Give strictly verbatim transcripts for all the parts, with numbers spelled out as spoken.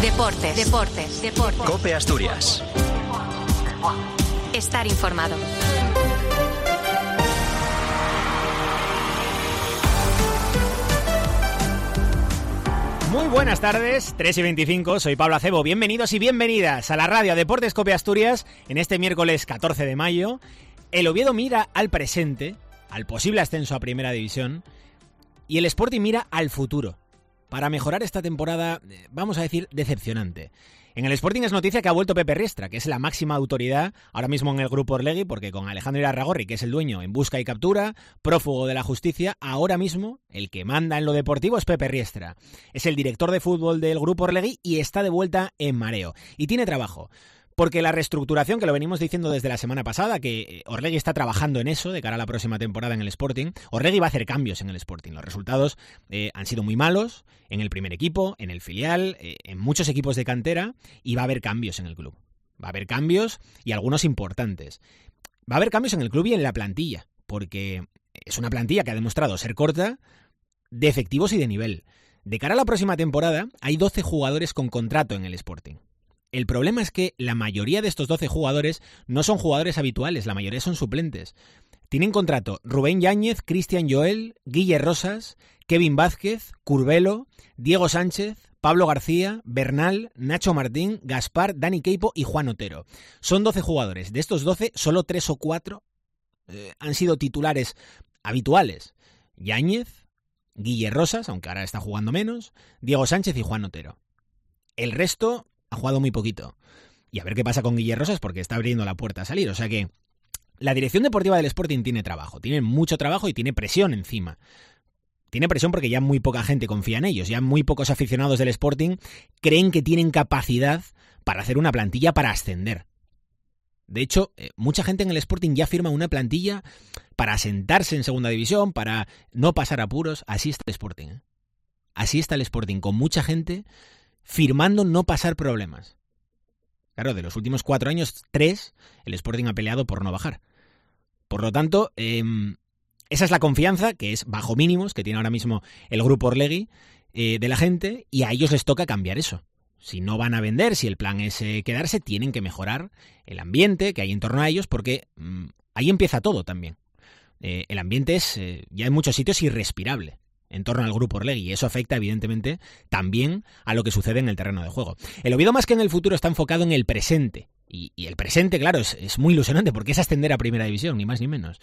Deportes, deportes, deportes. COPE Asturias. Estar informado. Muy buenas tardes, tres y veinticinco, soy Pablo Acebo. Bienvenidos y bienvenidas a la radio Deportes COPE Asturias en este miércoles catorce de mayo. El Oviedo mira al presente, al posible ascenso a Primera División, y el Sporting mira al futuro, para mejorar esta temporada, vamos a decir, decepcionante. En el Sporting es noticia que ha vuelto Pepe Riestra, que es la máxima autoridad ahora mismo en el grupo Orlegui, porque con Alejandro Irarragorri, que es el dueño en busca y captura, prófugo de la justicia, ahora mismo el que manda en lo deportivo es Pepe Riestra. Es el director de fútbol del grupo Orlegui y está de vuelta en mareo. Y tiene trabajo. Porque la reestructuración, que lo venimos diciendo desde la semana pasada, que Orlegui está trabajando en eso de cara a la próxima temporada en el Sporting, Orlegui va a hacer cambios en el Sporting. Los resultados eh, han sido muy malos en el primer equipo, en el filial, eh, en muchos equipos de cantera, y va a haber cambios en el club. Va a haber cambios y algunos importantes. Va a haber cambios en el club y en la plantilla, porque es una plantilla que ha demostrado ser corta, de efectivos y de nivel. De cara a la próxima temporada, hay doce jugadores con contrato en el Sporting. El problema es que la mayoría de estos doce jugadores no son jugadores habituales, la mayoría son suplentes. Tienen contrato Rubén Yáñez, Cristian Joel, Guille Rosas, Kevin Vázquez, Curbelo, Diego Sánchez, Pablo García, Bernal, Nacho Martín, Gaspar, Dani Queipo y Juan Otero. Son doce jugadores. De estos doce, solo tres o cuatro eh, han sido titulares habituales. Yáñez, Guille Rosas, aunque ahora está jugando menos, Diego Sánchez y Juan Otero. El resto ha jugado muy poquito. Y a ver qué pasa con Guille Rosas, porque está abriendo la puerta a salir. O sea que la dirección deportiva del Sporting tiene trabajo, tiene mucho trabajo y tiene presión encima. Tiene presión porque ya muy poca gente confía en ellos, ya muy pocos aficionados del Sporting creen que tienen capacidad para hacer una plantilla para ascender. De hecho, eh, mucha gente en el Sporting ya firma una plantilla para asentarse en segunda división, para no pasar apuros. Así está el Sporting, ¿eh? Así está el Sporting, con mucha gente firmando no pasar problemas. Claro, de los últimos cuatro años, tres, el Sporting ha peleado por no bajar. Por lo tanto, eh, esa es la confianza, que es bajo mínimos, que tiene ahora mismo el grupo Orlegui, eh, de la gente, y a ellos les toca cambiar eso. Si no van a vender, si el plan es eh, quedarse, tienen que mejorar el ambiente que hay en torno a ellos, porque mmm, ahí empieza todo también. Eh, el ambiente es, eh, ya en muchos sitios, irrespirable en torno al grupo Orlegui, y eso afecta evidentemente también a lo que sucede en el terreno de juego. El Oviedo, más que en el futuro, está enfocado en el presente, y, y el presente, claro, es, es muy ilusionante porque es ascender a Primera División, ni más ni menos.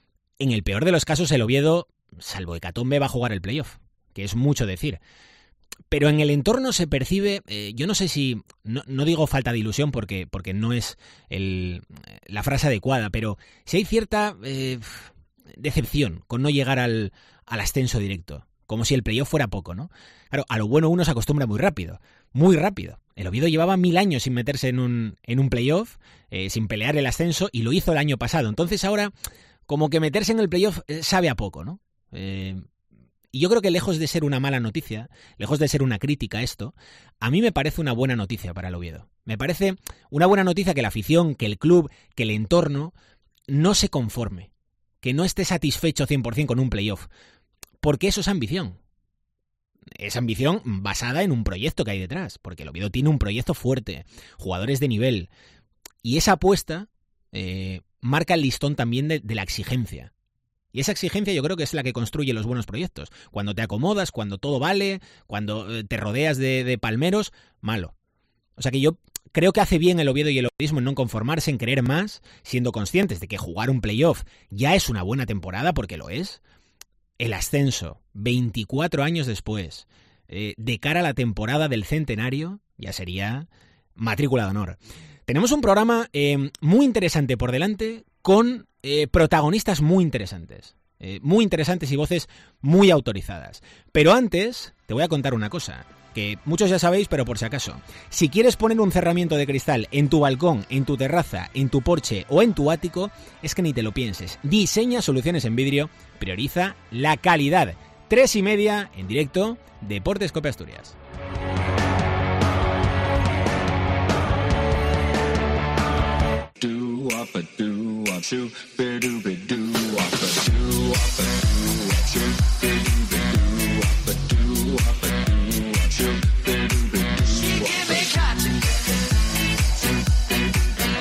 En el peor de los casos, el Oviedo, salvo hecatombe, va a jugar el playoff, que es mucho decir. Pero en el entorno se percibe, eh, yo no sé si, no, no digo falta de ilusión porque, porque no es el, la frase adecuada, pero si hay cierta eh, decepción con no llegar al al ascenso directo, como si el playoff fuera poco, ¿no? Claro, a lo bueno uno se acostumbra muy rápido, muy rápido. El Oviedo llevaba mil años sin meterse en un, en un playoff, eh, sin pelear el ascenso, y lo hizo el año pasado. Entonces ahora, como que meterse en el playoff eh, sabe a poco, ¿no? Eh, y yo creo que lejos de ser una mala noticia, lejos de ser una crítica esto, a mí me parece una buena noticia para el Oviedo. Me parece una buena noticia que la afición, que el club, que el entorno no se conforme, que no esté satisfecho cien por ciento con un playoff. Porque eso es ambición. Es ambición basada en un proyecto que hay detrás. Porque el Oviedo tiene un proyecto fuerte, jugadores de nivel. Y esa apuesta eh, marca el listón también de, de la exigencia. Y esa exigencia yo creo que es la que construye los buenos proyectos. Cuando te acomodas, cuando todo vale, cuando te rodeas de, de palmeros, malo. O sea que yo creo que hace bien el Oviedo y el oviedismo en no conformarse, en querer más, siendo conscientes de que jugar un playoff ya es una buena temporada, porque lo es. El ascenso, veinticuatro años después, eh, de cara a la temporada del centenario, ya sería matrícula de honor. Tenemos un programa eh, muy interesante por delante, con eh, protagonistas muy interesantes. Eh, muy interesantes y voces muy autorizadas. Pero antes, te voy a contar una cosa, que muchos ya sabéis, pero por si acaso. Si quieres poner un cerramiento de cristal en tu balcón, en tu terraza, en tu porche o en tu ático, es que ni te lo pienses. Diseña soluciones en vidrio, prioriza la calidad. Tres y media, en directo, Deportes COPE Asturias.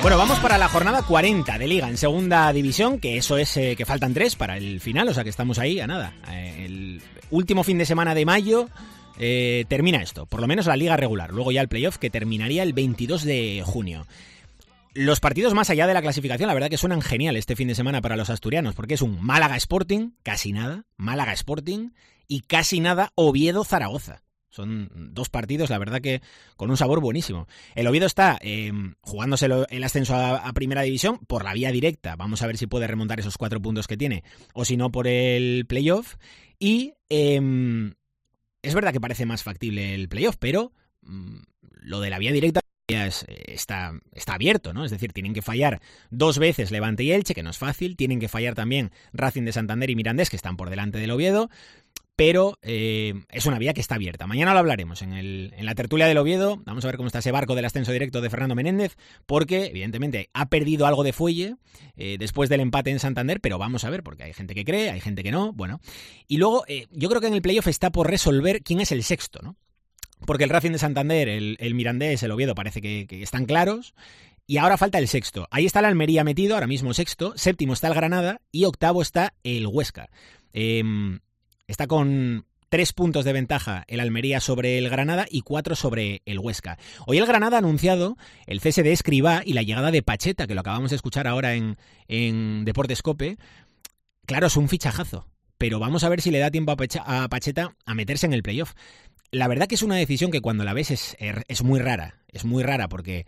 Bueno, vamos para la jornada cuarenta de Liga en segunda división, que eso es eh, que faltan tres para el final, o sea que estamos ahí a nada. Eh, el último fin de semana de mayo eh, termina esto, por lo menos la Liga regular. Luego ya el playoff, que terminaría el veintidós de junio. Los partidos más allá de la clasificación, la verdad que suenan genial este fin de semana para los asturianos, porque es un Málaga Sporting, casi nada, Málaga Sporting, y casi nada Oviedo Zaragoza. Son dos partidos, la verdad que con un sabor buenísimo. El Oviedo está eh, jugándose el ascenso a, a Primera División por la vía directa. Vamos a ver si puede remontar esos cuatro puntos que tiene, o si no por el playoff. Y eh, es verdad que parece más factible el playoff, pero mm, lo de la vía directa Es, está, está abierto, ¿no? Es decir, tienen que fallar dos veces Levante y Elche, que no es fácil, tienen que fallar también Racing de Santander y Mirandés, que están por delante del Oviedo, pero eh, es una vía que está abierta. Mañana lo hablaremos en, el, en la tertulia del Oviedo, vamos a ver cómo está ese barco del ascenso directo de Fernando Menéndez, porque evidentemente ha perdido algo de fuelle eh, después del empate en Santander, pero vamos a ver, porque hay gente que cree, hay gente que no, bueno. Y luego, eh, yo creo que en el playoff está por resolver quién es el sexto, ¿no? Porque el Racing de Santander, el, el Mirandés, el Oviedo parece que, que están claros. Y ahora falta el sexto. Ahí está el Almería metido, ahora mismo sexto. Séptimo está el Granada y octavo está el Huesca. Eh, está con tres puntos de ventaja el Almería sobre el Granada y cuatro sobre el Huesca. Hoy el Granada ha anunciado el cese de Escribá y la llegada de Pacheta, que lo acabamos de escuchar ahora en, en Deportes Cope. Claro, es un fichajazo, pero vamos a ver si le da tiempo a, Pecha, a Pacheta a meterse en el playoff. La verdad que es una decisión que cuando la ves es, es muy rara, es muy rara porque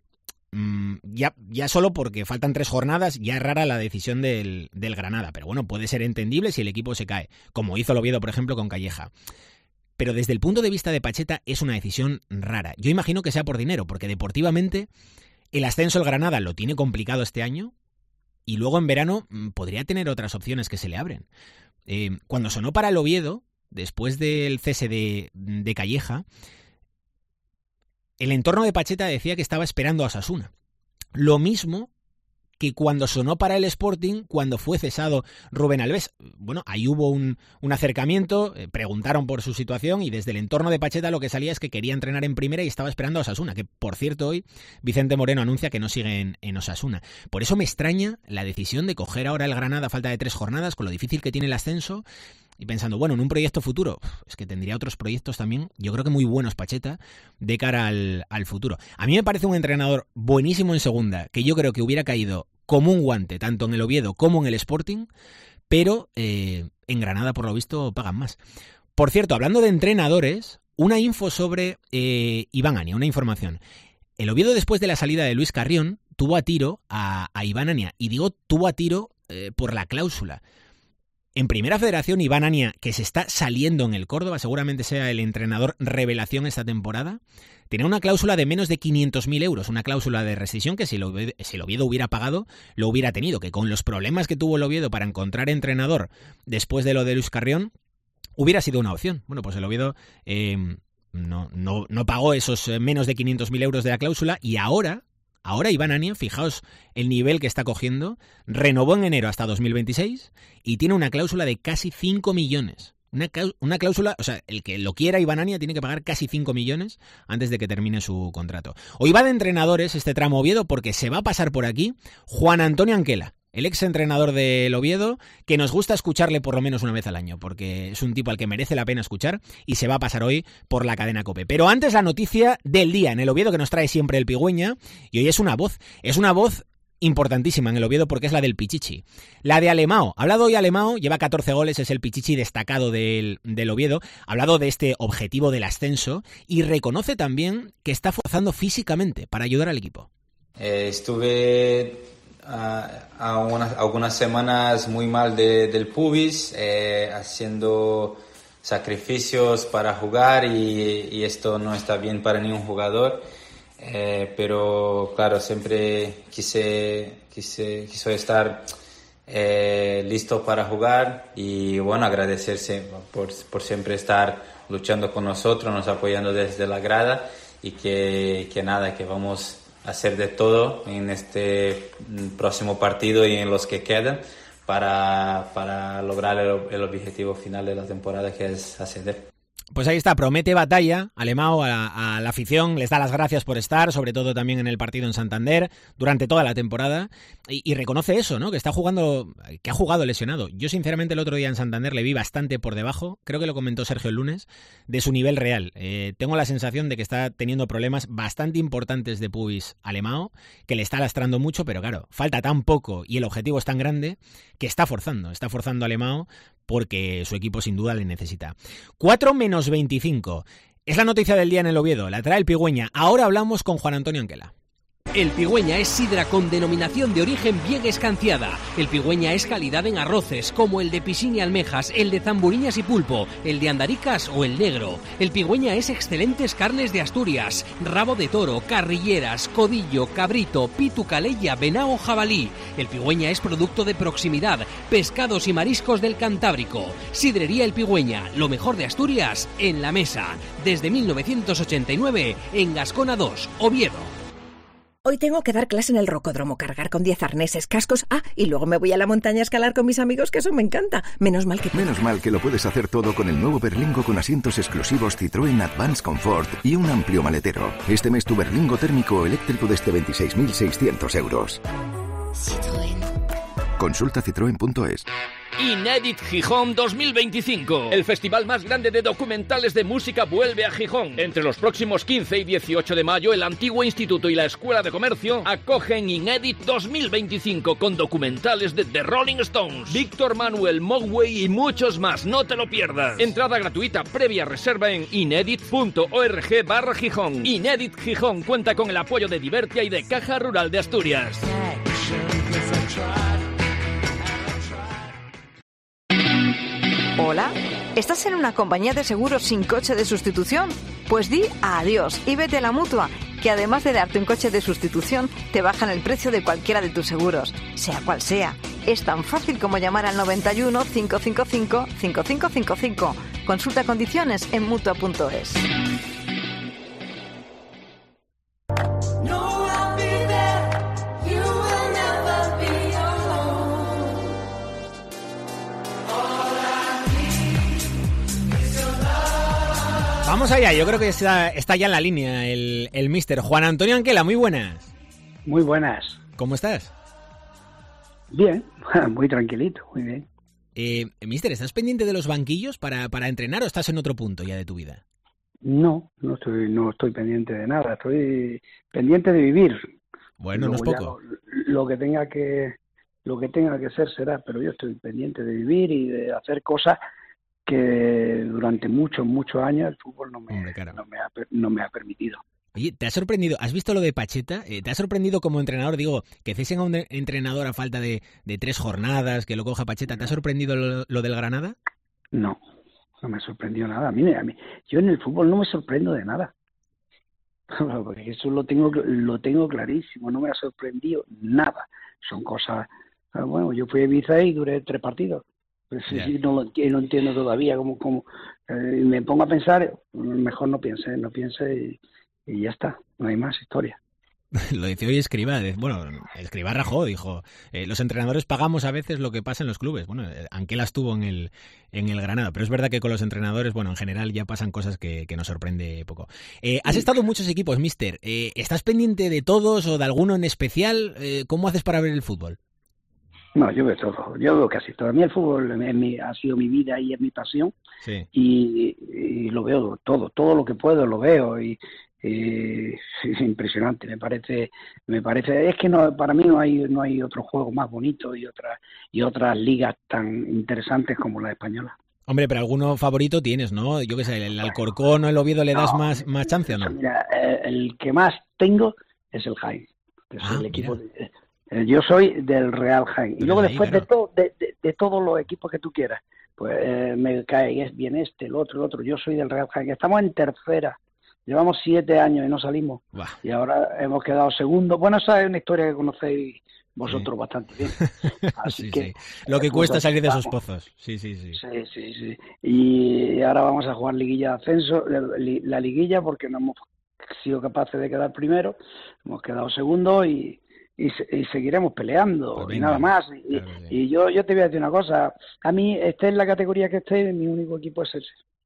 mmm, ya, ya solo porque faltan tres jornadas ya es rara la decisión del, del Granada, pero bueno, puede ser entendible si el equipo se cae, como hizo el Oviedo, por ejemplo, con Calleja. Pero desde el punto de vista de Pacheta es una decisión rara. Yo imagino que sea por dinero, porque deportivamente el ascenso del Granada lo tiene complicado este año y luego en verano mmm, podría tener otras opciones que se le abren. Eh, cuando sonó para el Oviedo, después del cese de, de Calleja, el entorno de Pacheta decía que estaba esperando a Osasuna. Lo mismo que cuando sonó para el Sporting, cuando fue cesado Rubén Alves. Bueno, ahí hubo un, un acercamiento, eh, preguntaron por su situación y desde el entorno de Pacheta lo que salía es que quería entrenar en primera y estaba esperando a Osasuna, que por cierto hoy Vicente Moreno anuncia que no sigue en, en Osasuna. Por eso me extraña la decisión de coger ahora el Granada a falta de tres jornadas, con lo difícil que tiene el ascenso, y pensando, bueno, en un proyecto futuro, es que tendría otros proyectos también, yo creo que muy buenos Pacheta, de cara al, al futuro. A mí me parece un entrenador buenísimo en segunda, que yo creo que hubiera caído como un guante, tanto en el Oviedo como en el Sporting, pero eh, en Granada, por lo visto, pagan más. Por cierto, hablando de entrenadores, una info sobre eh, Iván Ania, una información. El Oviedo, después de la salida de Luis Carrión, tuvo a tiro a, a Iván Ania, y digo tuvo a tiro eh, por la cláusula. En Primera Federación, Iván Ania, que se está saliendo en el Córdoba, seguramente sea el entrenador revelación esta temporada, tenía una cláusula de menos de quinientos mil euros, una cláusula de rescisión que si el, Oviedo, si el Oviedo hubiera pagado, lo hubiera tenido, que con los problemas que tuvo el Oviedo para encontrar entrenador después de lo de Luis Carrión, hubiera sido una opción. Bueno, pues el Oviedo eh, no, no, no pagó esos menos de quinientos mil euros de la cláusula y ahora... Ahora Iván Ania, fijaos el nivel que está cogiendo, renovó en enero hasta dos mil veintiséis y tiene una cláusula de casi cinco millones. Una, una cláusula, o sea, el que lo quiera Iván Ania tiene que pagar casi cinco millones antes de que termine su contrato. Hoy va de entrenadores este tramo Oviedo porque se va a pasar por aquí Juan Antonio Anquela, el ex entrenador del Oviedo, que nos gusta escucharle por lo menos una vez al año, porque es un tipo al que merece la pena escuchar y se va a pasar hoy por la cadena COPE. Pero antes la noticia del día en el Oviedo que nos trae siempre el Pigüeña, y hoy es una voz, es una voz importantísima en el Oviedo porque es la del Pichichi. La de Alemao. Ha hablado hoy Alemao, lleva catorce goles, es el Pichichi destacado del, del Oviedo. Ha hablado de este objetivo del ascenso y reconoce también que está forzando físicamente para ayudar al equipo. Eh, estuve... A, a unas, algunas semanas muy mal de, del pubis, eh, haciendo sacrificios para jugar y, y esto no está bien para ningún jugador, eh, pero claro, siempre quise, quise, quise estar eh, listo para jugar y bueno, agradecerse por, por siempre estar luchando con nosotros, nos apoyando desde la grada y que, que nada, que vamos hacer de todo en este próximo partido y en los que quedan para, para lograr el, el objetivo final de la temporada, que es ascender. Pues ahí está, promete batalla, Alemão a, a la afición, les da las gracias por estar, sobre todo también en el partido en Santander, durante toda la temporada, y, y reconoce eso, ¿no? Que está jugando, que ha jugado lesionado. Yo sinceramente el otro día en Santander le vi bastante por debajo, creo que lo comentó Sergio el lunes, de su nivel real. Eh, tengo la sensación de que está teniendo problemas bastante importantes de pubis Alemão, que le está lastrando mucho, pero claro, falta tan poco y el objetivo es tan grande que está forzando, está forzando Alemão, porque su equipo sin duda le necesita. cuatro menos veinticinco. Es la noticia del día en el Oviedo. La trae el Pigüeña. Ahora hablamos con Juan Antonio Anquela. El Pigüeña es sidra con denominación de origen bien escanciada. El Pigüeña es calidad en arroces, como el de Piscina y Almejas, el de Zamburiñas y Pulpo, el de Andaricas o el negro. El Pigüeña es excelentes carnes de Asturias, rabo de toro, carrilleras, codillo, cabrito, pitu, calella, venao o jabalí. El Pigüeña es producto de proximidad, pescados y mariscos del Cantábrico. Sidrería El Pigüeña, lo mejor de Asturias en la mesa. Desde mil novecientos ochenta y nueve, en Gascona dos, Oviedo. Hoy tengo que dar clase en el rocódromo, cargar con diez arneses, cascos, ah, y luego me voy a la montaña a escalar con mis amigos, que eso me encanta. Menos mal que... Menos mal que lo puedes hacer todo con el nuevo Berlingo con asientos exclusivos Citroën Advance Comfort y un amplio maletero. Este mes tu Berlingo térmico o eléctrico desde veintiséis mil seiscientos euros. Citroën. Consulta citroen punto es. Inédit Gijón dos mil veinticinco. El festival más grande de documentales de música vuelve a Gijón. Entre los próximos quince y dieciocho de mayo, el antiguo instituto y la Escuela de Comercio acogen Inédit dos mil veinticinco con documentales de The Rolling Stones, Víctor Manuel, Mogwai y muchos más. No te lo pierdas. Entrada gratuita previa reserva en inédit punto org barra Gijón. Inédit Gijón cuenta con el apoyo de Divertia y de Caja Rural de Asturias. Hola, ¿estás en una compañía de seguros sin coche de sustitución? Pues di adiós y vete a la Mutua, que además de darte un coche de sustitución, te bajan el precio de cualquiera de tus seguros, sea cual sea. Es tan fácil como llamar al noventa y uno, cinco cinco cinco, cinco cinco cinco cinco. Consulta condiciones en mutua punto es. Vamos allá, yo creo que está, está ya en la línea el, el mister Juan Antonio Anquela. Muy buenas. Muy buenas. ¿Cómo estás? Bien, muy tranquilito, muy bien. Eh, mister, ¿estás pendiente de los banquillos para, para entrenar o estás en otro punto ya de tu vida? No, no estoy, no estoy pendiente de nada, estoy pendiente de vivir. Bueno, no es poco. Lo, lo que tenga que, lo que tenga que ser será, pero yo estoy pendiente de vivir y de hacer cosas que durante muchos, muchos años el fútbol no me, Hombre, claro. no me, ha, no me ha permitido. Oye, ¿te ha sorprendido? ¿Has visto lo de Pacheta? Eh, ¿Te ha sorprendido como entrenador? Digo, que cesen a un entrenador a falta de, de tres jornadas, que lo coja Pacheta. ¿Te ha sorprendido lo, lo del Granada? No, no me sorprendió nada. A mí, a mí, yo en el fútbol no me sorprendo de nada. Porque eso lo tengo, lo tengo clarísimo. No me ha sorprendido nada. Son cosas... Bueno, yo fui a Ibiza y duré tres partidos. Pues sí, sí, no, lo, no entiendo todavía cómo, cómo eh, me pongo a pensar, mejor no piense, no piense y, y ya está, no hay más historia. Lo dice hoy Escribá, bueno, Escribá rajó, dijo, eh, los entrenadores pagamos a veces lo que pasa en los clubes. Bueno, Anquela estuvo en el en el Granada, pero es verdad que con los entrenadores, bueno, en general ya pasan cosas que, que nos sorprende poco. Eh, has estado en muchos equipos, mister, eh, ¿estás pendiente de todos o de alguno en especial? Eh, ¿Cómo haces para ver el fútbol? No, yo veo todo, yo veo casi todo. A mí el fútbol es mi, ha sido mi vida y es mi pasión. Sí. Y, y lo veo todo, todo lo que puedo lo veo y, y es impresionante. Me parece, me parece, es que no, para mí no hay, no hay otro juego más bonito y otras y otras ligas tan interesantes como la española. Hombre, pero alguno favorito tienes, ¿no? Yo qué sé, el Alcorcón o el Oviedo le das no, más, más chance o no. Mira, el que más tengo es el Jaén, que es ah, el equipo de, yo soy del Real Jaén. Y luego ahí, después claro. de, todo, de, de, de todos los equipos que tú quieras, pues eh, me cae bien este, el otro, el otro. Yo soy del Real Jaén. Estamos en tercera. Llevamos siete años y no salimos. Bah. Y ahora hemos quedado segundo. Bueno, esa es una historia que conocéis vosotros sí. bastante bien. Así sí, que sí. Lo que cuesta salir de esos pozos. Sí, sí, sí. Sí, sí, sí. Y ahora vamos a jugar liguilla de ascenso, la liguilla, porque no hemos sido capaces de quedar primero. Hemos quedado segundo y... Y, y seguiremos peleando pues venga, y nada más y, claro, sí. y yo yo te voy a decir una cosa, a mí esté en la categoría que esté, mi único equipo es ese,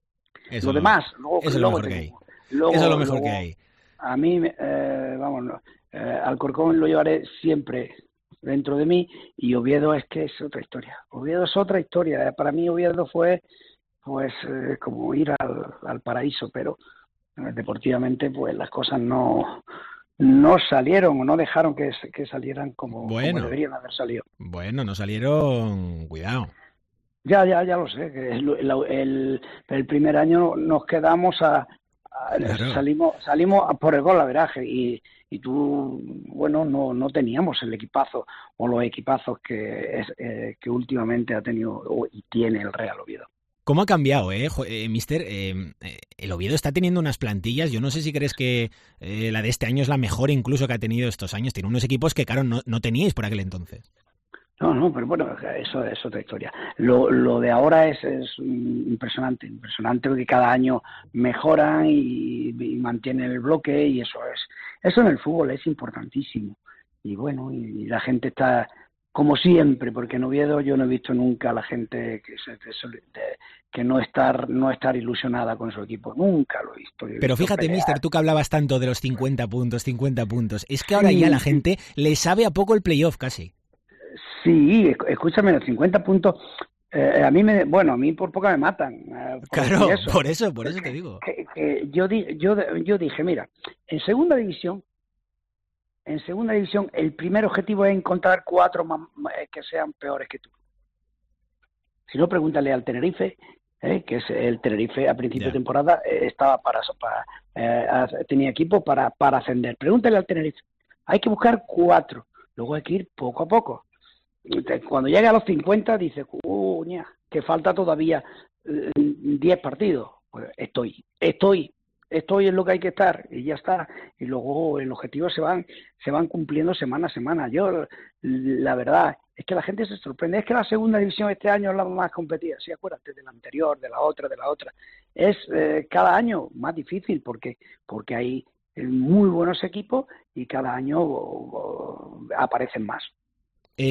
Eso lo lo, demás, luego, eso es lo luego mejor tengo, que hay. luego, Eso es lo mejor luego, que hay. A mí, eh, vamos, no, eh, Alcorcón lo llevaré siempre dentro de mí, y Oviedo es que es otra historia. Oviedo es otra historia. Para mí Oviedo fue pues eh, como ir al, al paraíso, pero eh, deportivamente pues las cosas no no salieron o no dejaron que, que salieran como, bueno, como deberían haber salido. Bueno, no salieron, cuidado. Ya, ya, ya lo sé. Que el, el, el, el primer año nos quedamos a, a claro. salimos salimos a por el golaveraje y y tú, bueno, no no teníamos el equipazo o los equipazos que es, eh, que últimamente ha tenido y tiene el Real Oviedo. ¿Cómo ha cambiado, eh, eh mister? Eh, el Oviedo está teniendo unas plantillas, yo no sé si crees que eh, la de este año es la mejor incluso que ha tenido estos años. Tiene unos equipos que, claro, no, no teníais por aquel entonces. No, no, pero bueno, eso es otra historia. Lo, lo de ahora es, es impresionante, impresionante porque cada año mejoran y, y mantienen el bloque y eso es, eso en el fútbol es importantísimo. Y bueno, y, y la gente está como siempre, porque en Oviedo yo no he visto nunca a la gente que se, de, que no estar no estar ilusionada con su equipo, nunca lo he visto. He Pero visto fíjate, pelear. mister, tú que hablabas tanto de los cincuenta puntos, cincuenta puntos, es que ahora Sí, ya la sí. gente le sabe a poco el playoff casi. Sí, escúchame, los cincuenta puntos, eh, a mí me, bueno, a mí por poco me matan. Eh, por Claro, eso. por eso, por eso te digo. Que, que yo, di, yo, yo dije, mira, en segunda división, en segunda división, el primer objetivo es encontrar cuatro más, que sean peores que tú. Si no, pregúntale al Tenerife, eh, que es el Tenerife a principio Ya. de temporada eh, estaba para, para eh, tenía equipo para, para ascender. Pregúntale al Tenerife. Hay que buscar cuatro, luego hay que ir poco a poco. Cuando llega a los cincuenta dice, uña, que falta todavía eh, diez partidos. Pues estoy, estoy, estoy en lo que hay que estar y ya está. Y luego el objetivo se van, se van cumpliendo semana a semana. Yo, la verdad, es que la gente se sorprende. Es que la segunda división este año es la más competida. Sí, acuérdate de la anterior, de la otra, de la otra. Es eh, cada año más difícil porque, porque hay muy buenos equipos y cada año oh, oh, aparecen más. Eh,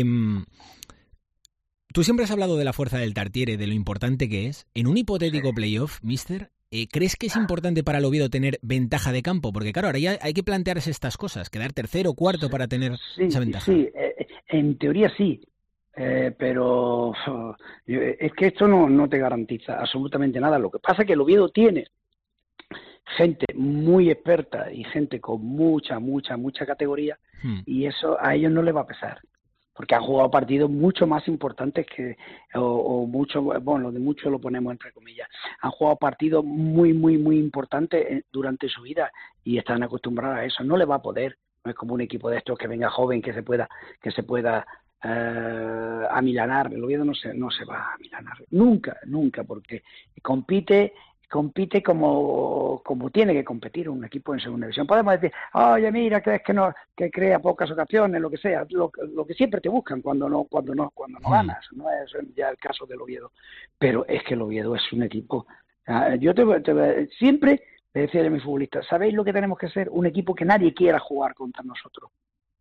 tú siempre has hablado de la fuerza del Tartiere, de lo importante que es. En un hipotético Sí. playoff, mister, eh, ¿crees que es importante para el Oviedo tener ventaja de campo? Porque claro, ahora ya hay que plantearse estas cosas, quedar tercero o cuarto para tener Sí, esa ventaja. sí, eh, en teoría sí, eh, pero uh, es que esto no, no te garantiza absolutamente nada. Lo que pasa es que el Oviedo tiene gente muy experta y gente con mucha, mucha, mucha categoría Hmm. y eso a ellos no les va a pesar. Porque han jugado partidos mucho más importantes que, o, o mucho, bueno, lo de mucho lo ponemos entre comillas, han jugado partidos muy, muy, muy importantes durante su vida y están acostumbrados a eso. No le va a poder, no es como un equipo de estos que venga joven, que se pueda, que se pueda eh, amilanar. El Oviedo no se, no se va a amilanar, nunca, nunca, porque compite compite como, como tiene que competir un equipo en segunda división. Podemos decir, oye, mira, que es que no, que crea pocas ocasiones, lo que sea, lo, lo que siempre te buscan cuando no, cuando no, cuando no ganas, no es ya el caso del Oviedo. Pero es que el Oviedo es un equipo. Uh, yo te, te siempre le decía a mis futbolistas, ¿sabéis lo que tenemos que ser? Un equipo que nadie quiera jugar contra nosotros.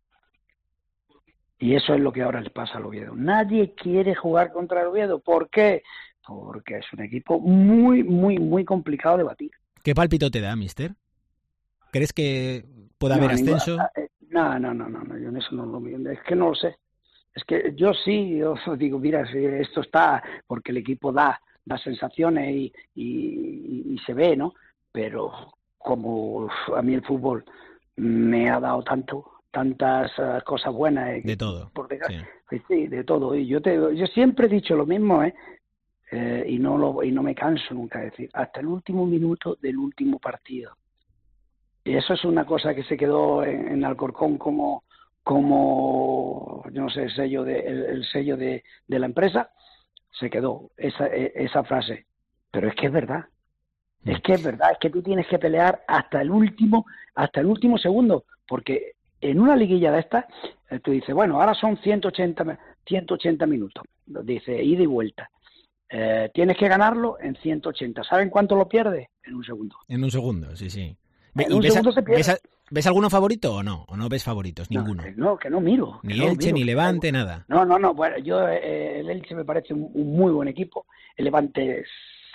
Y eso es lo que ahora le pasa al Oviedo. Nadie quiere jugar contra el Oviedo. ¿Por qué? Porque es un equipo muy, muy, muy complicado de batir. ¿Qué pálpito te da, mister? ¿Crees que pueda no, haber ascenso? Ninguna, no, no, no, no, no, yo en eso no lo no, es que no lo sé. Es que yo sí, yo digo, mira, si esto está, porque el equipo da, da sensaciones y, y, y se ve, ¿no? Pero como a mí el fútbol me ha dado tanto, tantas uh, cosas buenas. Eh, de todo. Por dejar, sí. sí, de todo. Y yo, te, yo siempre he dicho lo mismo, ¿eh? Eh, y no lo y no me canso nunca de decir hasta el último minuto del último partido, y eso es una cosa que se quedó en, en Alcorcón como como yo no sé el sello de el, el sello de, de la empresa, se quedó esa esa frase, pero es que es verdad, es que es verdad, es que tú tienes que pelear hasta el último hasta el último segundo, porque en una liguilla de estas tú dices, bueno, ahora son ciento ochenta minutos, dice ida y vuelta. Eh, tienes que ganarlo en ciento ochenta. ¿Saben cuánto lo pierdes? En un segundo. En un segundo, sí, sí. En ¿Y un ves, segundo a, se pierde. ves, a, ¿Ves alguno favorito o no? ¿O no ves favoritos? No, Ninguno. que no, que no miro. Ni no Elche, miro. ni Levante, nada. No, no, no. Bueno, yo, eh, el Elche me parece un, un muy buen equipo. El Levante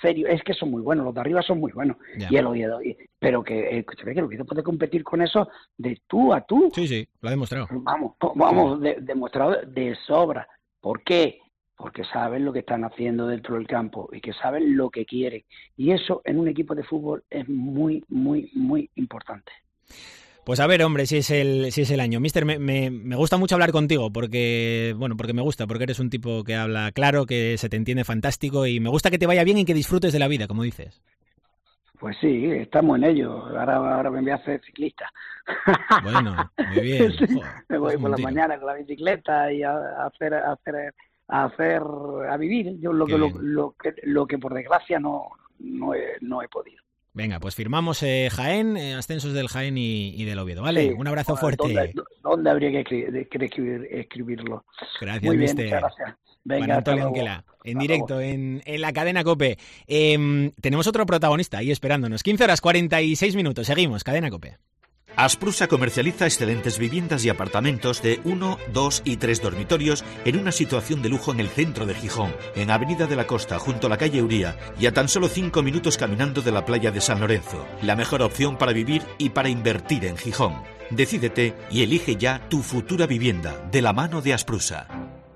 serio, es que son muy buenos, los de arriba son muy buenos, ya. y el Oviedo, y, pero que, eh, que el Oviedo puede competir con eso de tú a tú. Sí, sí, lo ha demostrado. Vamos, vamos, de, demostrado de sobra. ¿Por qué? Porque saben lo que están haciendo dentro del campo y que saben lo que quieren. Y eso en un equipo de fútbol es muy, muy, muy importante. Pues a ver, hombre, si es el si es el año. Mister, me, me, me gusta mucho hablar contigo porque, bueno, porque me gusta, porque eres un tipo que habla claro, que se te entiende fantástico y me gusta que te vaya bien y que disfrutes de la vida, como dices. Pues sí, estamos en ello. Ahora, ahora me voy a hacer ciclista. Bueno, muy bien. Sí, Joder, me voy por la tío. mañana con la bicicleta y a, a hacer, a hacer, a hacer, a vivir. Yo lo que lo, lo que lo que por desgracia no no he, no he podido. Venga, pues firmamos eh, Jaén, eh, ascensos del Jaén y, y del Oviedo, ¿vale? Sí, un abrazo fuerte. ¿Dónde, ¿dónde habría que, escribir, que escribir, escribirlo? Gracias, Muy bien, mister. muchas gracias. Venga, Para Antonio Anquela, en directo, en, en la cadena COPE. Eh, tenemos otro protagonista ahí esperándonos. quince horas cuarenta y seis minutos, seguimos, cadena COPE. Asprusa comercializa excelentes viviendas y apartamentos de uno, dos y tres dormitorios en una situación de lujo en el centro de Gijón, en Avenida de la Costa, junto a la calle Uría, y a tan solo cinco minutos caminando de la playa de San Lorenzo. La mejor opción para vivir y para invertir en Gijón. Decídete y elige ya tu futura vivienda, de la mano de Asprusa.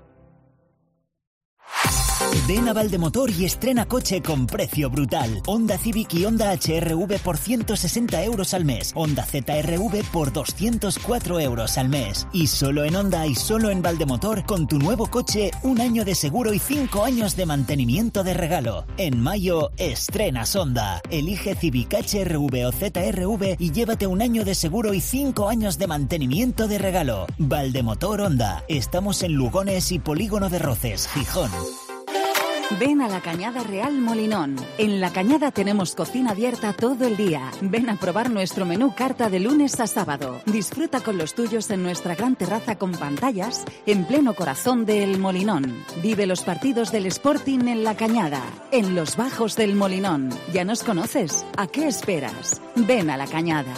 Ven a Valdemotor y estrena coche con precio brutal. Honda Civic y Honda H R V por ciento sesenta euros al mes. Honda Z R V por doscientos cuatro euros al mes. Y solo en Honda y solo en Valdemotor, con tu nuevo coche, un año de seguro y cinco años de mantenimiento de regalo. En mayo, estrenas Honda. Elige Civic H R V o Z R V y llévate un año de seguro y cinco años de mantenimiento de regalo. Valdemotor Honda. Estamos en Lugones y Polígono de Roces, Gijón. Ven a La Cañada Real Molinón. En La Cañada tenemos cocina abierta todo el día. Ven a probar nuestro menú carta de lunes a sábado. Disfruta con los tuyos en nuestra gran terraza con pantallas en pleno corazón del Molinón. Vive los partidos del Sporting en La Cañada, en los bajos del Molinón. ¿Ya nos conoces? ¿A qué esperas? Ven a La Cañada.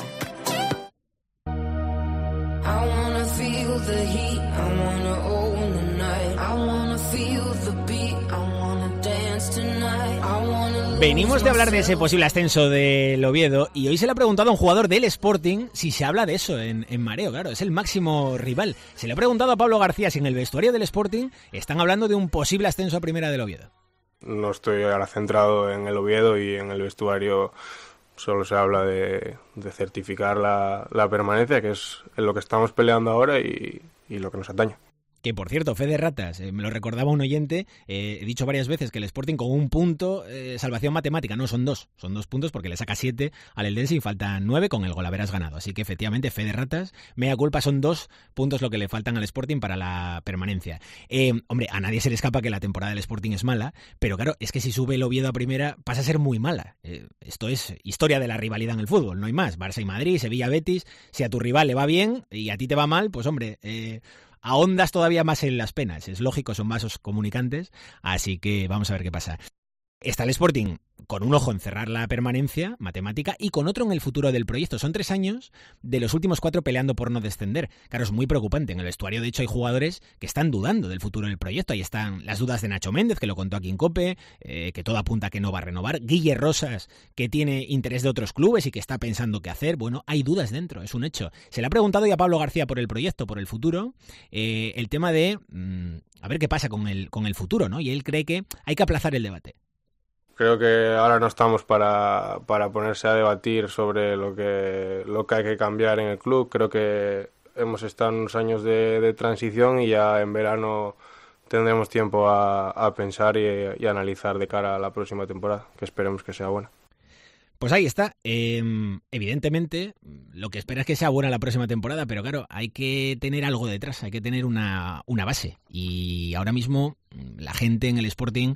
I wanna feel the heat, I wanna own the night, I wanna feel the beat, I wanna dance tonight, I wanna... Venimos de hablar de ese posible ascenso del Oviedo y hoy se le ha preguntado a un jugador del Sporting si se habla de eso en, en Mareo, claro, es el máximo rival. Se le ha preguntado a Pablo García si en el vestuario del Sporting están hablando de un posible ascenso a primera del Oviedo. No estoy ahora centrado en el Oviedo y en el vestuario solo se habla de, de certificar la, la permanencia, que es en lo que estamos peleando ahora y, y lo que nos atañe. Que, por cierto, Fe de Ratas, eh, me lo recordaba un oyente, eh, he dicho varias veces que el Sporting con un punto, eh, salvación matemática, no, son dos, son dos puntos porque le saca siete al Eldense y faltan nueve con el gol haberás ganado. Así que, efectivamente, Fe de Ratas, mea culpa, son dos puntos lo que le faltan al Sporting para la permanencia. Eh, hombre, a nadie se le escapa que la temporada del Sporting es mala, pero claro, es que si sube el Oviedo a primera pasa a ser muy mala. Eh, esto es historia de la rivalidad en el fútbol, no hay más. Barça y Madrid, Sevilla, Betis, si a tu rival le va bien y a ti te va mal, pues hombre... Eh, ahondas todavía más en las penas. Es lógico, son vasos comunicantes, así que vamos a ver qué pasa. Está el Sporting con un ojo en cerrar la permanencia matemática y con otro en el futuro del proyecto. Son tres años de los últimos cuatro peleando por no descender. Claro, es muy preocupante. En el vestuario, de hecho, hay jugadores que están dudando del futuro del proyecto. Ahí están las dudas de Nacho Méndez, que lo contó aquí en COPE, eh, que todo apunta a que no va a renovar. Guille Rosas, que tiene interés de otros clubes y que está pensando qué hacer. Bueno, hay dudas dentro, es un hecho. Se le ha preguntado ya a Pablo García por el proyecto, por el futuro, eh, el tema de mmm, a ver qué pasa con el, con el futuro, ¿no? Y él cree que hay que aplazar el debate. Creo que ahora no estamos para, para ponerse a debatir sobre lo que, lo que hay que cambiar en el club. Creo que hemos estado en unos años de, de transición y ya en verano tendremos tiempo a, a pensar y, y a analizar de cara a la próxima temporada, que esperemos que sea buena. Pues ahí está. Eh, evidentemente, lo que espera es que sea buena la próxima temporada, pero claro, hay que tener algo detrás, hay que tener una, una base. Y ahora mismo la gente en el Sporting...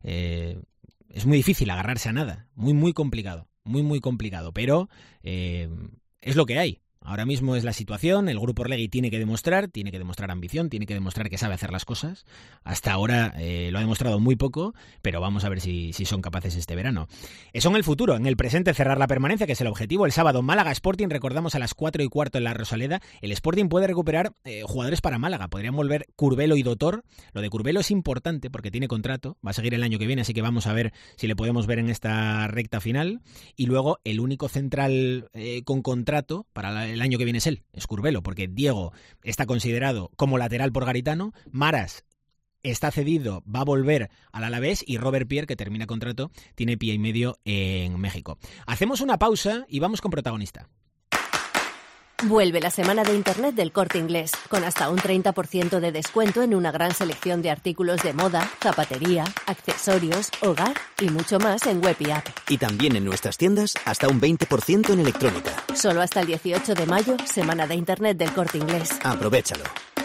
Eh, es muy difícil agarrarse a nada, muy muy complicado, muy muy complicado, pero eh, es lo que hay. Ahora mismo es la situación, el Grupo Orlegui tiene que demostrar, tiene que demostrar ambición, tiene que demostrar que sabe hacer las cosas. Hasta ahora eh, lo ha demostrado muy poco, pero vamos a ver si, si son capaces este verano. Eso en el futuro, en el presente cerrar la permanencia, que es el objetivo. El sábado Málaga Sporting, recordamos a las cuatro y cuarto en la Rosaleda. El Sporting puede recuperar eh, jugadores para Málaga, podrían volver Curbelo y Dotor. Lo de Curbelo es importante porque tiene contrato, va a seguir el año que viene, así que vamos a ver si le podemos ver en esta recta final. Y luego el único central eh, con contrato para la el año que viene es él, es Curbelo, porque Diego está considerado como lateral por Garitano, Maras está cedido, va a volver al Alavés y Robert Pierre, que termina contrato, tiene pie y medio en México. Hacemos una pausa y vamos con protagonista. Vuelve la semana de Internet del Corte Inglés, con hasta un treinta por ciento de descuento en una gran selección de artículos de moda, zapatería, accesorios, hogar y mucho más en web y app. Y también en nuestras tiendas hasta un veinte por ciento en electrónica. Solo hasta el dieciocho de mayo, semana de Internet del Corte Inglés. Aprovéchalo.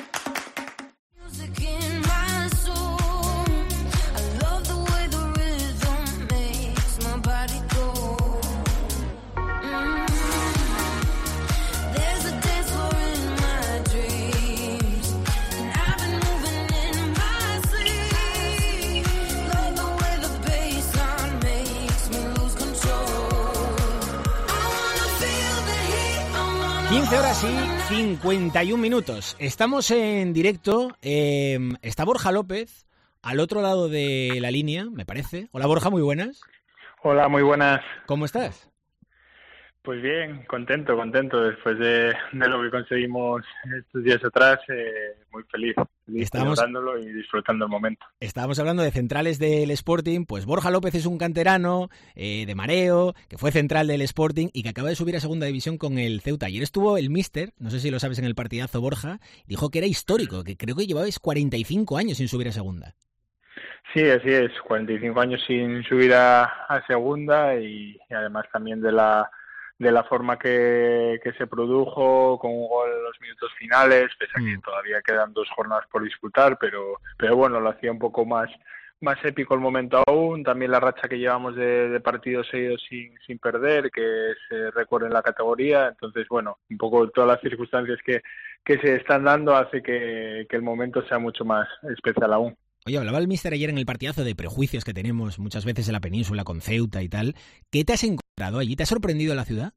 quince horas y cincuenta y un minutos. Estamos en directo. Eh, está Borja López al otro lado de la línea, me parece. Hola Borja, muy buenas. Hola, muy buenas. ¿Cómo estás? Pues bien, contento, contento. Después de, de lo que conseguimos estos días atrás, eh, muy feliz. Estamos celebrándolo y disfrutando el momento. Estábamos hablando de centrales del Sporting, pues Borja López es un canterano eh, de mareo, que fue central del Sporting y que acaba de subir a segunda división con el Ceuta. Ayer estuvo el míster, no sé si lo sabes en el partidazo Borja, dijo que era histórico, que creo que llevabais cuarenta y cinco años sin subir a segunda. Sí, así es, cuarenta y cinco años sin subir a, a segunda y, y además también de la de la forma que, que se produjo, con un gol en los minutos finales, pese a que todavía quedan dos jornadas por disputar, pero pero bueno, lo hacía un poco más más épico el momento aún, también la racha que llevamos de, de partidos seguidos sin, sin perder, que se recuerda en la categoría, entonces bueno, un poco todas las circunstancias que, que se están dando hace que, que el momento sea mucho más especial aún. Oye, hablaba el míster ayer en el partidazo de prejuicios que tenemos muchas veces en la península con Ceuta y tal. ¿Qué te has encontrado allí? ¿Te ha sorprendido la ciudad?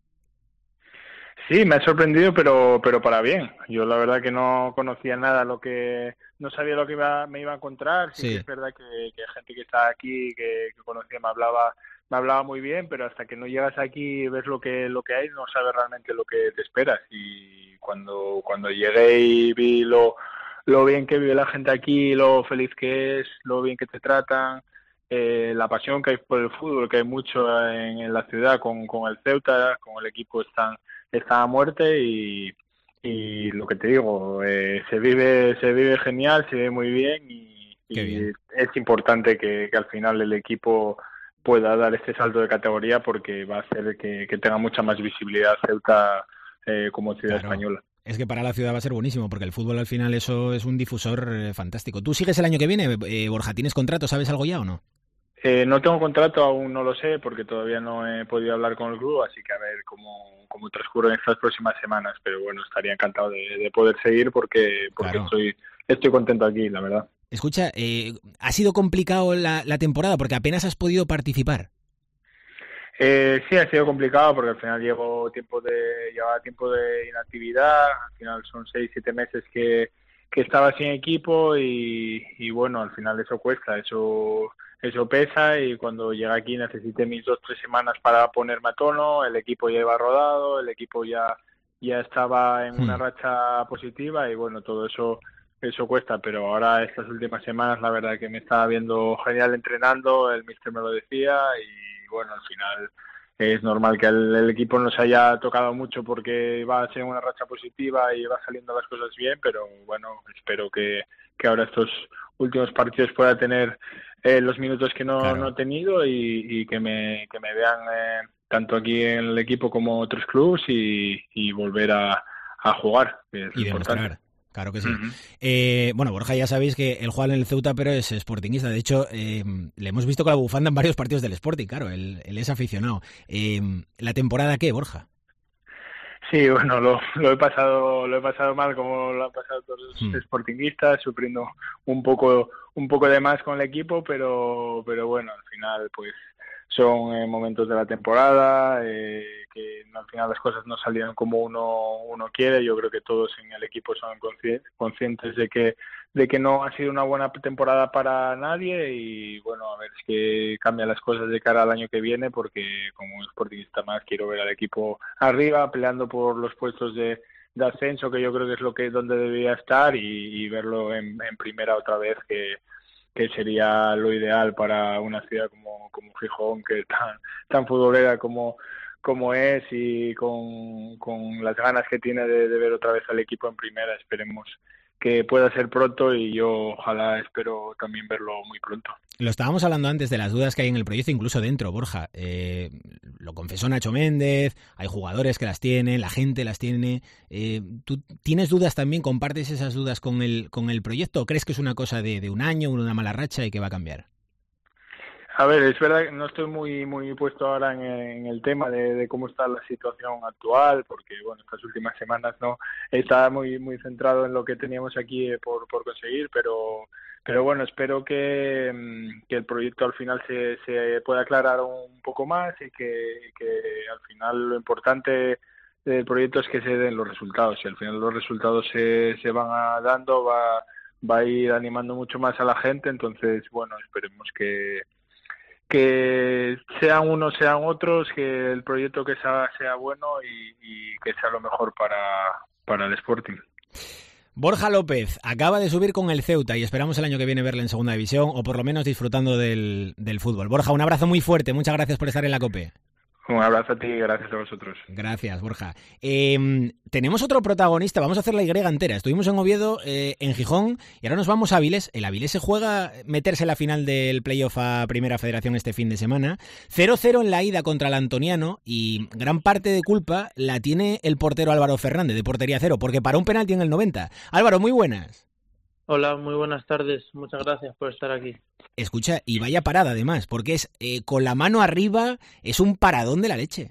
Sí, me ha sorprendido, pero pero para bien. Yo la verdad que no conocía nada, lo que no sabía lo que iba, me iba a encontrar. Sí, sí. Que es verdad que, que gente que está aquí, que, que conocía, me hablaba me hablaba muy bien, pero hasta que no llegas aquí y ves lo que lo que hay, no sabes realmente lo que te esperas. Y cuando cuando llegué y vi lo lo bien que vive la gente aquí, lo feliz que es, lo bien que te tratan, eh, la pasión que hay por el fútbol, que hay mucho en, en la ciudad con, con el Ceuta, con el equipo están, están a muerte y, y lo que te digo, eh, se vive se vive genial, se vive muy bien y, y bien. Es importante que, que al final el equipo pueda dar este salto de categoría porque va a hacer que, que tenga mucha más visibilidad Ceuta eh, como ciudad Claro. española. Es que para la ciudad va a ser buenísimo, porque el fútbol al final eso es un difusor eh, fantástico. ¿Tú sigues el año que viene, eh, Borja? ¿Tienes contrato? ¿Sabes algo ya o no? Eh, no tengo contrato, aún no lo sé, porque todavía no he podido hablar con el club, así que a ver cómo, cómo transcurren estas próximas semanas. Pero bueno, estaría encantado de, de poder seguir porque, porque Claro. estoy, estoy contento aquí, la verdad. Escucha, eh, ¿ha sido complicado la, la temporada porque apenas has podido participar? Eh, sí, ha sido complicado porque al final llevo tiempo de llevaba tiempo de inactividad, al final son seis, siete meses que, que estaba sin equipo y, y bueno, al final eso cuesta, eso eso pesa y cuando llegué aquí necesité mis dos, tres semanas para ponerme a tono, el equipo ya iba rodado, el equipo ya, ya estaba en una racha positiva y bueno, todo eso eso cuesta, pero ahora estas últimas semanas la verdad que me estaba viendo genial entrenando, el míster me lo decía y bueno, al final es normal que el, el equipo no se haya tocado mucho porque va a ser una racha positiva y va saliendo las cosas bien, pero bueno, espero que, que ahora estos últimos partidos pueda tener eh, los minutos que no, Claro. no he tenido y, y que me que me vean eh, tanto aquí en el equipo como otros clubes y, y volver a, a jugar, que es Y importante. demostrar. Claro que sí. Ujú. Eh, bueno, Borja, ya sabéis que él juega en el Ceuta, pero es sportingista. De hecho, eh, le hemos visto con la bufanda en varios partidos del Sporting, claro, él, él es aficionado. Eh, ¿La temporada qué, Borja? Sí, bueno, lo, lo he pasado, lo he pasado mal, como lo han pasado todos los mm. sportinguistas, sufriendo un poco, un poco de más con el equipo, pero, pero bueno, al final, pues son eh, momentos de la temporada, eh, que al final las cosas no salieron como uno, uno quiere. Yo creo que todos en el equipo son consci- conscientes de que, de que no ha sido una buena temporada para nadie, y bueno, a ver si cambian las cosas de cara al año que viene, porque como un sportingista más quiero ver al equipo arriba, peleando por los puestos de, de ascenso, que yo creo que es lo que donde debería estar, y, y verlo en, en primera otra vez, que que sería lo ideal para una ciudad como, como Gijón, que es tan, tan futbolera como, como es, y con, con las ganas que tiene de, de ver otra vez al equipo en primera. Esperemos que pueda ser pronto, y yo ojalá espero también verlo muy pronto. Lo estábamos hablando antes de las dudas que hay en el proyecto, incluso dentro, Borja. Eh, lo confesó Nacho Méndez, hay jugadores que las tienen, la gente las tiene. Eh, ¿Tú tienes dudas también? ¿Compartes esas dudas con el con el proyecto? ¿O crees que es una cosa de, de un año, una mala racha y que va a cambiar? A ver, es verdad que no estoy muy muy puesto ahora en, en el tema de, de cómo está la situación actual, porque bueno, estas últimas semanas no estaba muy muy centrado en lo que teníamos aquí por, por conseguir, pero pero bueno, espero que, que el proyecto al final se, se pueda aclarar un poco más, y que, que al final lo importante del proyecto es que se den los resultados. Si al final los resultados se, se van a dando, va, va a ir animando mucho más a la gente. Entonces, bueno, esperemos que que sean unos, sean otros, que el proyecto que sea, sea bueno, y, y que sea lo mejor para, para el Sporting. Borja López acaba de subir con el Ceuta y esperamos el año que viene verle en segunda división, o por lo menos disfrutando del, del fútbol. Borja, un abrazo muy fuerte, muchas gracias por estar en la COPE. Un abrazo a ti y gracias a vosotros. Gracias, Borja. Eh, tenemos otro protagonista, vamos a hacer la Y entera. Estuvimos en Oviedo, eh, en Gijón, y ahora nos vamos a Avilés. El Avilés se juega meterse en la final del playoff a Primera Federación este fin de semana. cero cero en la ida contra el Antoniano, y gran parte de culpa la tiene el portero Álvaro Fernández, de portería cero, porque paró un penalti en el noventa. Álvaro, muy buenas. Hola, muy buenas tardes. Muchas gracias por estar aquí. Escucha, y vaya parada además, porque es eh, con la mano arriba, es un paradón de la leche.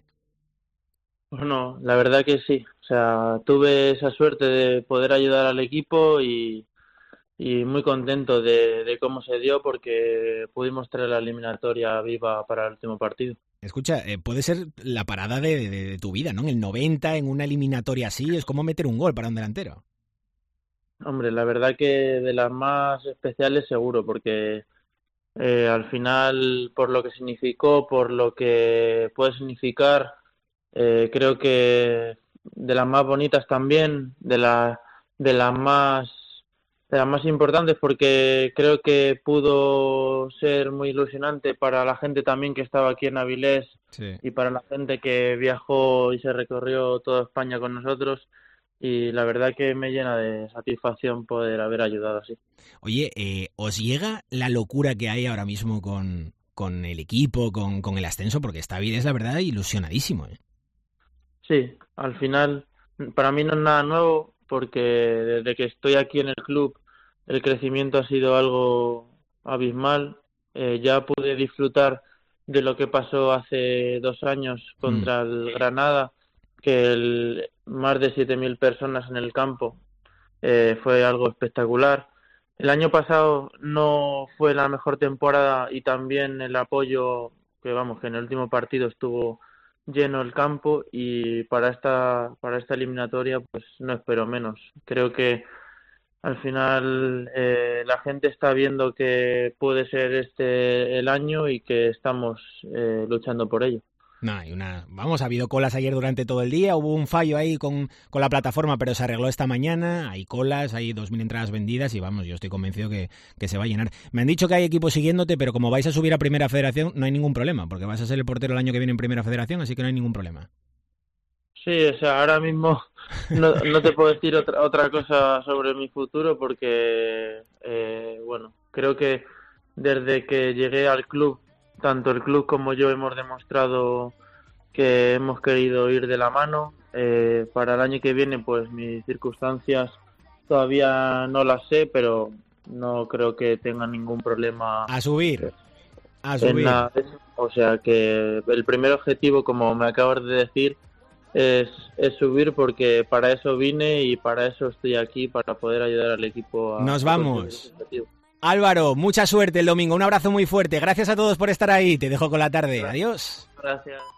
Bueno, la verdad que sí. O sea, tuve esa suerte de poder ayudar al equipo, y, y muy contento de, de cómo se dio, porque pudimos traer la eliminatoria viva para el último partido. Escucha, eh, puede ser la parada de, de, de tu vida, ¿no? En el noventa, en una eliminatoria así, es como meter un gol para un delantero. Hombre, la verdad que de las más especiales seguro, porque eh, al final, por lo que significó, por lo que puede significar, eh, creo que de las más bonitas también, de, la, de las más de las más importantes, porque creo que pudo ser muy ilusionante para la gente también que estaba aquí en Avilés, sí, y para la gente que viajó y se recorrió toda España con nosotros. Y la verdad que me llena de satisfacción poder haber ayudado así. Oye, eh, ¿os llega la locura que hay ahora mismo con, con el equipo, con, con el ascenso? Porque esta vida es, la verdad, ilusionadísimo, ¿eh? Sí, al final, para mí no es nada nuevo, porque desde que estoy aquí en el club el crecimiento ha sido algo abismal. Eh, ya pude disfrutar de lo que pasó hace dos años contra mm. el Granada, que el, más de siete mil personas en el campo, eh, fue algo espectacular. El año pasado no fue la mejor temporada, y también el apoyo, que vamos, que en el último partido estuvo lleno el campo, y para esta para esta eliminatoria pues no espero menos. Creo que al final eh, la gente está viendo que puede ser este el año, y que estamos eh, luchando por ello. No, hay una, vamos, ha habido colas ayer durante todo el día, hubo un fallo ahí con, con la plataforma, pero se arregló esta mañana, hay colas, hay dos mil entradas vendidas, y vamos, yo estoy convencido que, que se va a llenar. Me han dicho que hay equipos siguiéndote, pero como vais a subir a Primera Federación no hay ningún problema, porque vas a ser el portero el año que viene en Primera Federación, así que no hay ningún problema. Sí, o sea, ahora mismo no, no te puedo decir otra, otra cosa sobre mi futuro, porque, eh, bueno, creo que desde que llegué al club, tanto el club como yo hemos demostrado que hemos querido ir de la mano. Eh, para el año que viene, pues mis circunstancias todavía no las sé, pero no creo que tenga ningún problema. A subir, a subir. La, o sea que el primer objetivo, como me acabas de decir, es, es subir, porque para eso vine y para eso estoy aquí, para poder ayudar al equipo a... Nos vamos. Álvaro, mucha suerte el domingo. Un abrazo muy fuerte. Gracias a todos por estar ahí. Te dejo con la tarde. Adiós. Gracias.